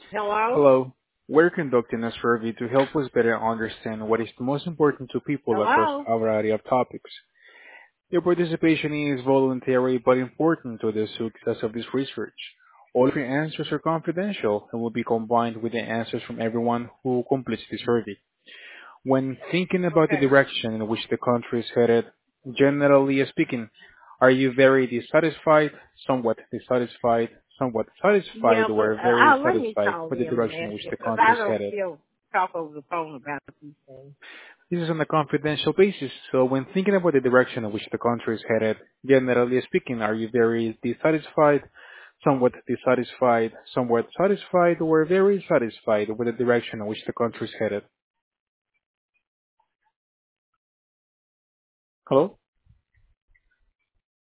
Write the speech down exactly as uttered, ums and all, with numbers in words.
Hello? Hello. We're conducting a survey to help us better understand what is the most important to people across Hello? a variety of topics. Your participation is voluntary but important to the success of this research. All of your answers are confidential and will be combined with the answers from everyone who completes the survey. When thinking about the Okay. direction in which the country is headed, generally speaking, are you very dissatisfied, somewhat dissatisfied, somewhat Yeah, satisfied, but or uh, very uh, let me satisfied talk with the to him a direction in minute which the because country I is don't headed? feel talk over the phone about these things. This is on a confidential basis, so when thinking about the direction in which the country is headed, generally speaking, are you very dissatisfied, somewhat dissatisfied, somewhat satisfied, or very satisfied with the direction in which the country is headed? Hello?